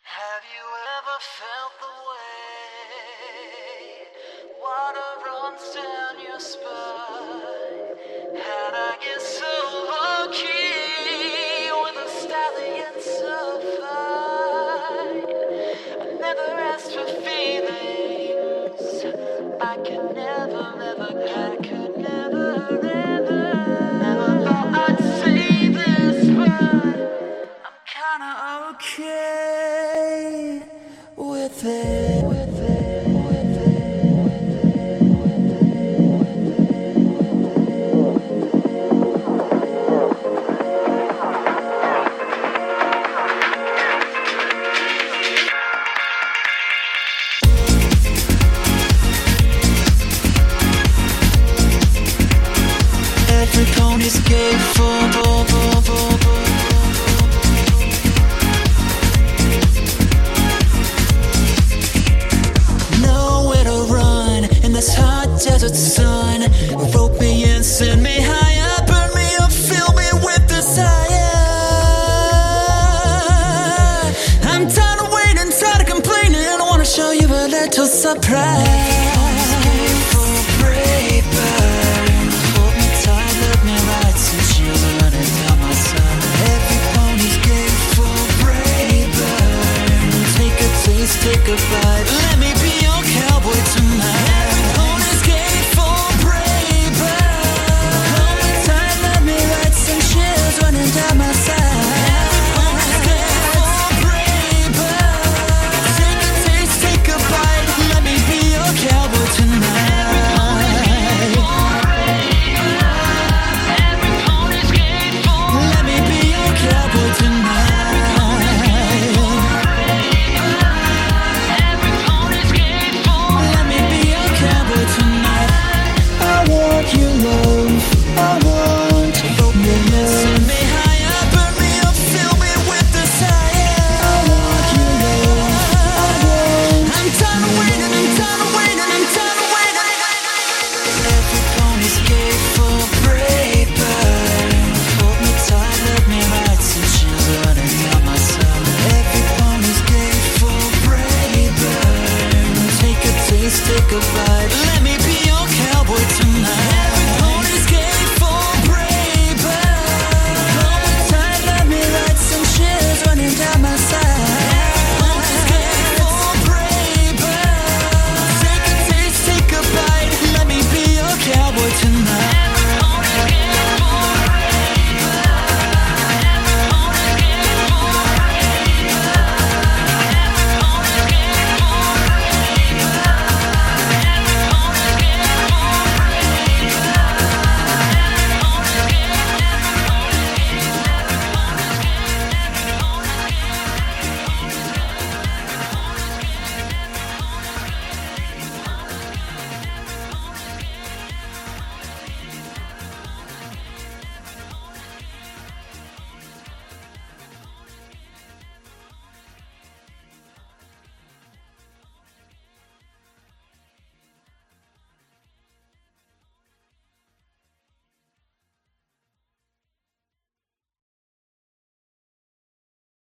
Have you ever felt the way water runs down your spine? How'd I get so lucky with a stallion so fine? I never asked for feelings I could never get. I could never thought I'd say this, but I'm kinda okay with it. Every pony's gay for nowhere to run in this hot desert sun. Rope me in, send me higher, burn me up, fill me with desire. I'm tired of waiting, tired of complaining. I wanna show you a little surprise. Take a bite. Let me be your cowboy tonight. Every pony's gay for braver. Hold me tight, let me ride some chills running down my side. Every pony's gay for braver. Take a taste, take a bite. Let me be your cowboy tonight. Every pony's gay for braver. Let me be your cowboy tonight. Take a bite.